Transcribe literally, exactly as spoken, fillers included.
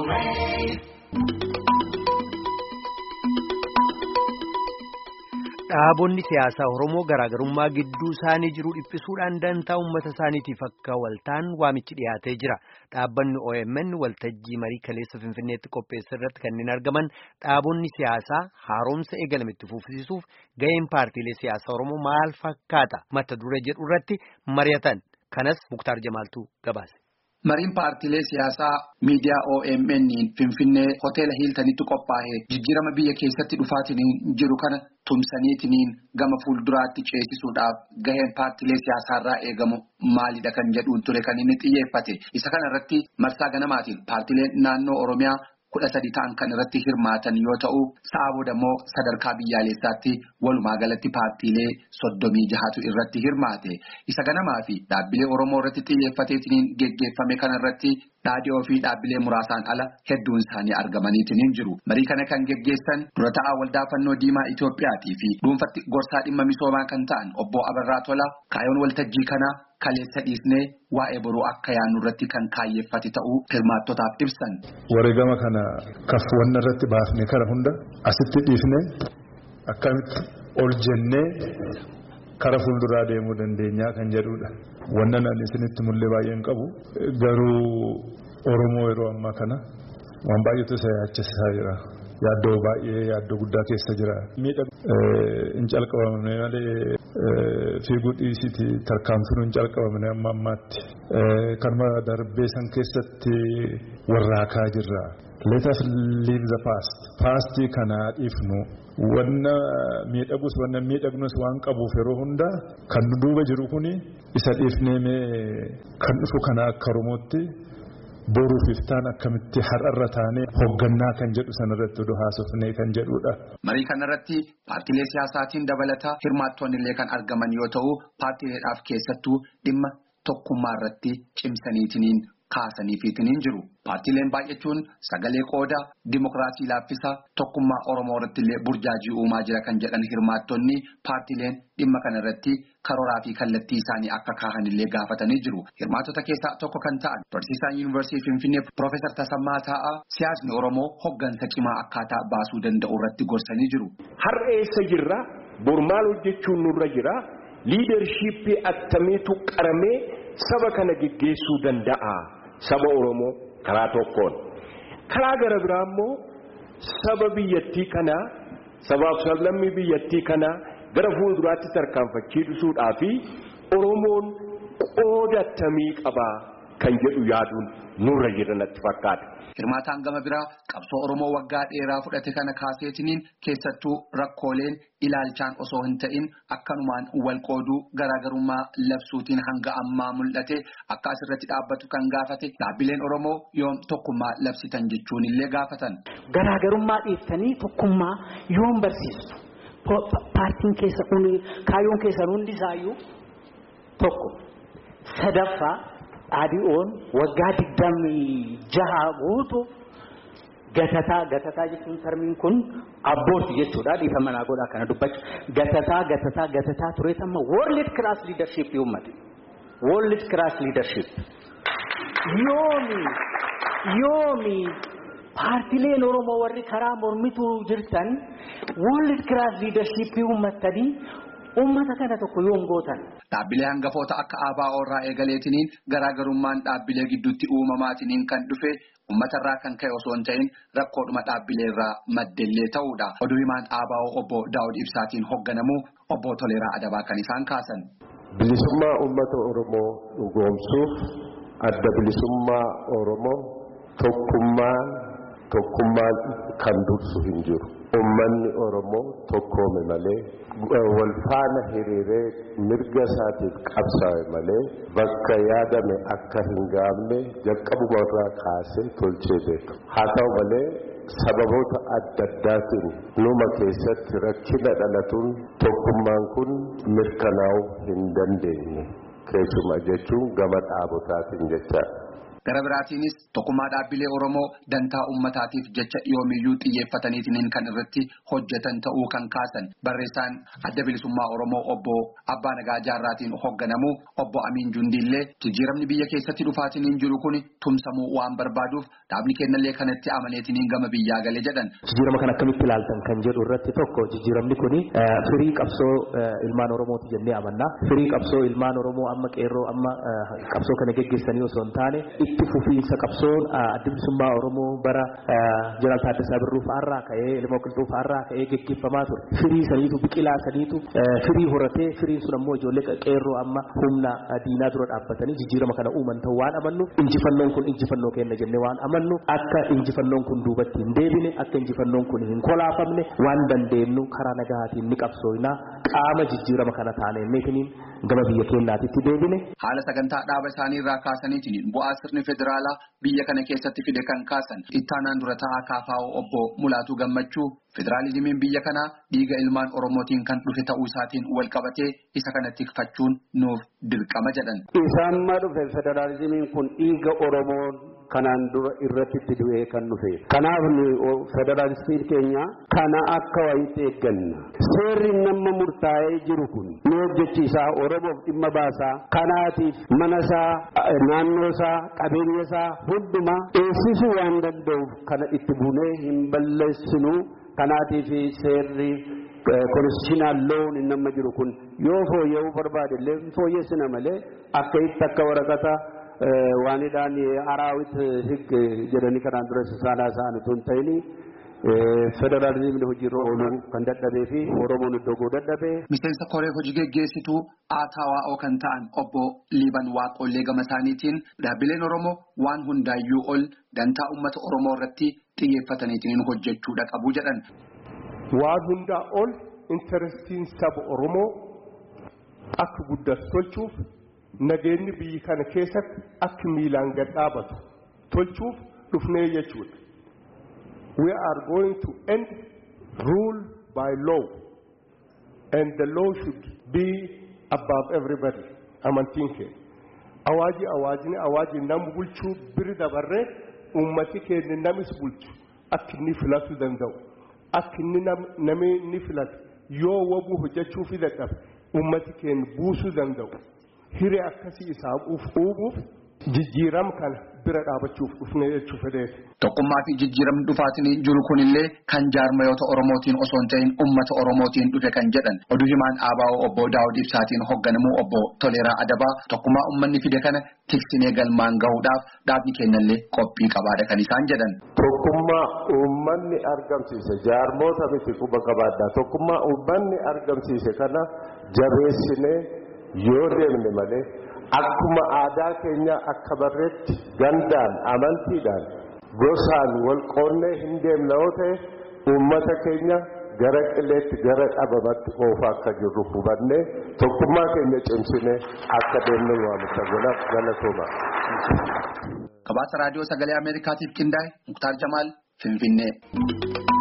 Dhaabonni siyaasaa Oromoo garaagarummaa gidduu isaanii jiru dhiphisuudhaan dantaa uummata isaaniitiif akka waltaan waamichi dhiyaatee jira. Dhaabbanni O M N waltajjii marii kaleessa Finfinneetti qopheesse irratti kanneen argaman dhaabonni siyaasaa haaromsa eegalame itti fufsiisuuf ga'een paartiilee siyaasaa Oromoo maal fakkaata mata duree jedhu irratti mari'atan. Kanas Muktaar Jamaaltuu gabaase. Mariin paartiilee siyaasaa miidiyaa O M N Finfinnee hoteela Hiiltanitti qophaa'ee jijjiirama biyya keessatti dhufaatiin jiru kana tumsaniitiin gama fuulduraatti ceesisuudhaaf gaheen paartiilee siyaasaarraa eegamu maalidha kan jedhuun ture kan inni xiyyeeffate. Isa kana irratti marsaa ganamaatiin paartiileen naannoo Oromiyaa kudha sadi ta'an kan irratti hirmaatan yoo ta'u, sa'a booda immoo sadarkaa biyyaalessaatti walumaa galatti paartiilee soddomii jahatu irratti hirmaate. Isa ganamaa fi dhaabbilee Oromoo irratti xiyyeeffateetiin geggeeffame kana irratti dhaadhii fi dhaabbilee muraasaan ala hedduun isaanii argamaniitiin jiru. Marii kana kan geggeessan dura ta'aa waldaa fannoo diimaa Itoophiyaatii fi dhuunfatti gorsaa dhimma misoomaa kan ta'an obbo Abarraa Tola kaayoon waltajjii kana kaleessa dhiisnee waa'ee boruu akka yaannu irratti kan kaayyeeffate ta'uu hirmaattotaaf ibsan. Wareegama kana kafwanna irratti baafnee kara hunda asitti dhiifnee akkamitti ol jennee kara fuulduraa deemuu dandeenyaa kan jedhudha. Wannan ani isinitti mul'ee baay'een qabu garuu Oromoo yeroo ammaa kana waan baay'eetu isa yaachisaa jira. Yaaddoo baay'ee yaaddoo guddaa keessa jira. Hin calqabamne malee fiiguu dhiisiti tarkaanfiin hin calqabamne amma ammaatti. Kanuma darbee san keessatti warraakaa jirra. Let us leave the past. Paastii kana dhiifnu. Wanna miidhagus wanna miidhagnus waan qabuuf yeroo hunda kan duuba jiru kuni isa dhiifnee kan dhufu kana akka Oromootti boruuf iftaan akkamitti har'arra taanee hoggannaa kan jedhu sanarratti odoo haasofnee kan jedhudha. Marii kanarratti paartiilee siyaasaatiin dabalataa hirmaattoonni illee kan argaman yoo ta'u, paartiileedhaaf keessattuu dhimma tokkummaa irratti cimsaniitiin kaasaniifiitiin jiru. Paartiileen baay'achuun sagalee qooda dimokiraasii laaffisa tokkummaa Oromoo irratti illee burjaajii uumaa jira kan jedhan hirmaattonni paartiileen dhimma kanarratti karooraa fi kallattii isaanii akka kaahan illee gaafatanii jiru. Hirmaattota keessaa tokko kan ta'an barsiisaan yuunivarsiitii Finfinnee Profeesar Tasammaa Taa'aa siyaasni Oromoo hoggansa cimaa akkaataa baasuu danda'u irratti gorsanii jiru. Har'a eessa jirra? Bor maal hojjechuun nurra jira? Liidarshiippii attamiitu qaramee saba kana geggeessuu danda'a? Saba Oromoo karaa tokkoon. Karaa gara biraa immoo saba biyyattii kanaa, sabaaf sablammii biyyattii kanaa gara fuulduraatti tarkaanfachiisuudhaa fi Oromoon qooda attamii qabaa kan jedhu yaaduun nurra jira natti fakkaata. Hirmaataan gama biraa qabsoo Oromoo waggaa dheeraa fudhate kana kaaseetiniin keessattuu rakkooleen ilaalchaan osoo hin ta'in akkanumaan wal qooduu garaagarummaa labsuutiin hanga ammaa mul'ate akka asirratti dhaabbatu kan gaafate dhaabbileen Oromoo yoom tokkummaa labsitan jechuun illee gaafatan. Garaagarummaa dhiiftanii tokkummaa yoom barsiistu? Paartiin keessa kaayoon keessan hundi isaayyuu tokko. Sadaffaa Adi'oon waggaa digdamii jaha guutuu gatataa gatataa jechuun termiin kun abbooti jechuudha. Dhiifa manaa godhaa kana dubbachu gatataa gatataa gatataa tureet amma world class leadership uummate world class leadership yoomi yoomi paartileen Oromoo warri karaa mormituu jirtan world class leadership uummatanii ummata kana tokko yoom gootan. Dhaabbilee hangafoota akka A B O irraa eegaleetiniin garaagarummaan dhaabbilee gidduutti uumamaatiin kan dhufe uummatarraa kan ka'e osoo hin ta'in rakkoodhuma dhaabbilee irraa maddellee ta'uudha. Oduu himaan A B O obbo Daawud Ibsaatiin hoogganamu obbo Toleeraa Adabaa kan isaan kaasan. Bilisummaa uummata Oromoo dhugoomsuuf adda bilisummaa Oromoo tokkummaan tokkummaan kan dursu hin jiru. Uummanni Oromoo tokkoome malee wal faana hiriiree mirga isaatiif qabsaa'e malee bakka yaadame akka hin gaamne jalqabumarraa kaasee tolchee beeka. Haa ta'u malee sababoota adda addaatiin numa keessatti rakkina dhalatuun tokkummaan kun mirkanaa'uu hin dandeenye keessumaa jechuun gama dhaabotaatiin jecha. Gara biraatiinis tokkummaa dhaabbilee Oromoo dantaa uummataatiif jecha yoomiyyuu xiyyeeffataniitiin kan irratti hojjetan ta'uu kan kaasan barreessaan adda bilisummaa Oromoo obbo Abbaa Nagaa Jaarraatiin hoogganamu obbo Amiin Jundiillee jijjiiramni biyya keessatti dhufaatiin jiru kun tumsamuu waan barbaaduuf dhaabni kennallee kanatti amaneetiin gama biyyaa galee jedhan. Jijjiirama kan akkamitti ilaaltan kan jedhu irratti tokko jijjiiramni kun firii qabsoo ilmaan Oromooti jennee amanna. Firii qabsoo ilmaan Oromoo amma qeerroo amma qabsoo kana geggeessanii osoo hin taane itti fufiinsa qabsoon adda bilisummaa Oromoo bara Jeneraal Taaddasaa Birruu fa'aarraa ka'ee ilma Qilxuu fa'aarraa ka'ee geggeeffamaa ture. Firii saniitu biqilaa saniitu firii horatee firiin sun ammoo ijoollee qeerroo amma humna diinaa dura dhaabbatanii jijjiirama kana uuman ta'uu waan amannuuf injifannoon kun injifannoo kenna jennee waan amannu akka injifannoon kun duubatti hin deebine akka injifannoon kun hin kolaafamne waan dandeenyu karaa nagahaatiin ni qabsoofna qaama jijjiirama kana taane meetiniin gama biyya keenyaatti deebine. Haala sagantaa dhaaba isaanii irraa kaasaniitiin bu'aa sirni federaalaa biyya kana keessatti fide kan kaasan ittaanaan dura ta'aa kaafaa'oo obbo Mulaatuu Gammachuu federaalizimiin biyya kanaa dhiiga ilmaan Oromootiin kan dhufe ta'uu isaatiin wal qabatee isa kana tikfachuun nuuf dirqama jedhan. Isaan ma dhufe federaalizimiin kun dhiiga Oromoon kanaan dura irratti itti du'ee kan dhufe. Kanaaf federaalistiin keenya kana akka wayiitti eegganna. Seerri nama murtaa'ee jiru kun nu hojjechiisaa Oromoof dhimma baasaa kanaatiif mana isaa naannoo isaa qabeenya isaa hundumaa eessisuu waan danda'uuf kana itti bunee hin balleessinu. Kanaatiif seerri konstitutional law nama jiru kun yoo fooyya'uu barbaade illee fooyyessina malee akka itti akka waraqata waanidhaan araawit hig jedhanii kanaan dura saanaa isaanii tun ta'ini federaalizimni hojiirra ooluu kan dadhabee fi Oromoon iddoo goo dadhabee. Miseensa koree hojii geggeessituu Aatawaa'oo kan ta'an obbo Liiban Waaqollee gama isaaniitiin dhaabbileen Oromoo waan hundaayyuu ol dantaa uummata Oromoo irratti xiyyeeffataniitiin hojjechuudha qabu jedhan. Waan hundaa ol interestiin saba Oromoo akka guddatu tolchuuf nageenyi biyyi kana keessatti akka miilaan gad dhaabatu tolchuuf dhufnee jechuudha. We are going to end rule by law and the law should be above everybody. Amantiin keenya. Awaaji awaajini awaaji nama bulchuu biri dabarree ummati keenya namis bulchu akka inni filatu danda'u. Akka inni namni ni filatu yoo wabu hojjechuu fi dadhabe ummati keenya buusuu danda'u. Hiree akkasii isaa uumuuf jijjiiram kana bira dhaabachuuf dhufnee jechuu fedheeti. Tokkummaa fi jijjiiramni dhufaatiin jiru kunillee kan jaarmayoota Oromootiin osoo hin ta'in uummata Oromootiin dhufe kan jedhan oduu himaan Aabaa'oo obbo Daawud Ibsaatiin hoogganamu obbo Toleeraa Adabaa tokkummaa uummanni fide kana tiksinee galmaan gahuudhaaf dhaabni kennallee qophii qabaadha kan isaan jedhan. Tokkummaa uummanni argamsiise jaarmoota miti quba qabaadha. Tokkummaa uummanni argamsiise kana jabeessinee yoo deemne malee akkuma aadaa keenya akka barreetti gandaan amantiidhaan gosaan wal qoonnee hin deemne yoo ta'e uummata keenya gara qileetti gara dhabamatti oofaa akka jirru hubannee tokkummaa keenya cimsinee akka deemnu waamicha galatooma. Gabaasa raadiyoo sagalee Ameerikaatiif qindaa'e Muktaar Jamaal Finfinnee.